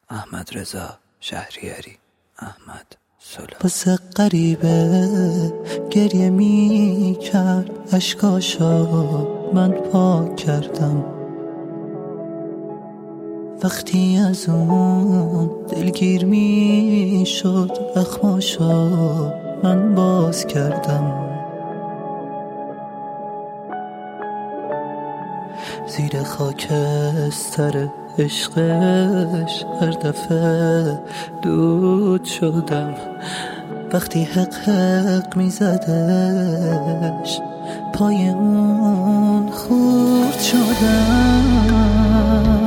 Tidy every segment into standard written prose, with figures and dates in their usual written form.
احمدرضا شهریاری. احمد سلام. واسه غریبه گریه می کرد، اشکاشا من پاک کردم. وقتی از اون دلگیر می شد، اخماشا من باز کردم. زیر خاکستر عشقش هر دفعه دود شدم. وقتی حق حق می زدش پای اون خورد شدم.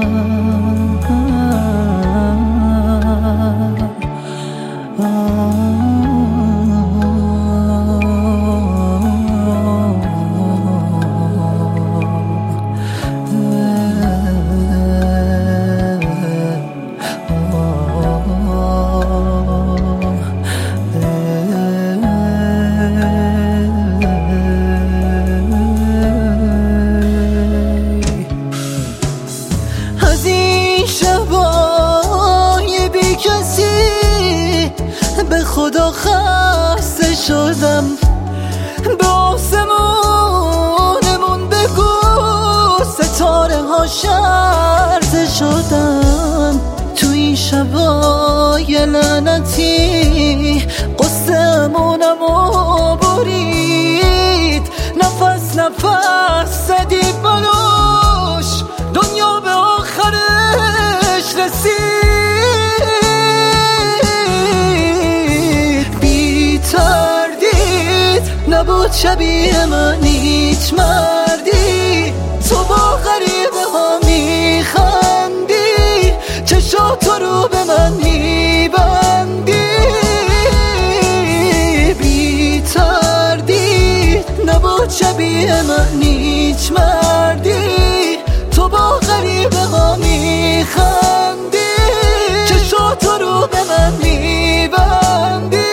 به خدا خسته شدم، به آسمونمون بگو ستاره ها شرزه شدم. تو این شبای لعنتی قصه‌مونمو برید، نفس نفس زدی بلوش، دنیا به آخرش رسید. نبود شبیه من هیچ مردی، تو با غریبه ها میخندی، چشاتو رو به من میبندی. بی تردید نبود شبیه من هیچ مردی، تو با غریبه ها میخندی، چشاتو رو به من میبندی.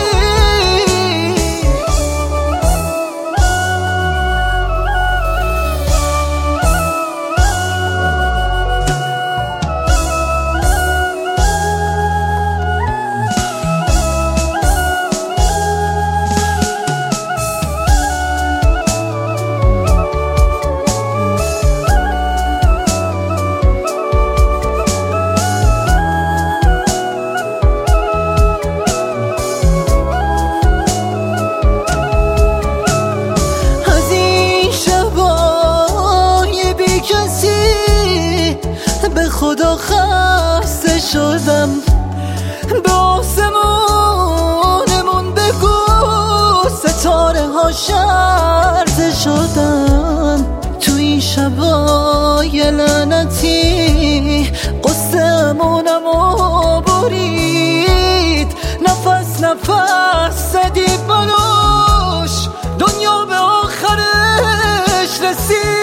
به خدا خسته شدم، به آسمونمون بگو ستاره ها شرزه شدن. تو این شبای لعنتی قصه‌مونمو برید، نفس نفس زدی بلوش، دنیا به آخرش رسید.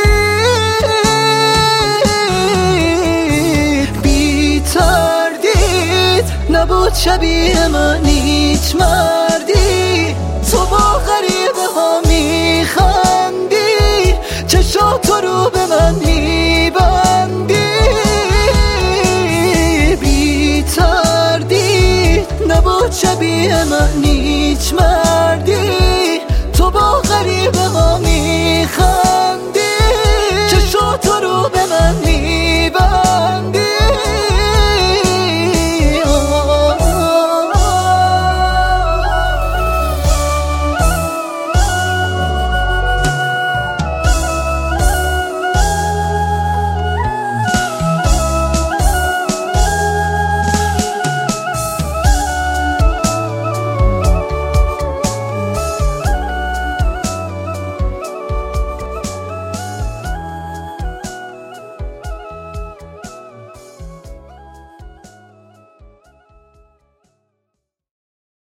نبود شبیه من هیچ مردی، تو با غریبه ها میخندی، چشاتو رو به من میبندی. بی تردید نبود شبیه من هیچ مردی، تو با غریبه ها میخندی،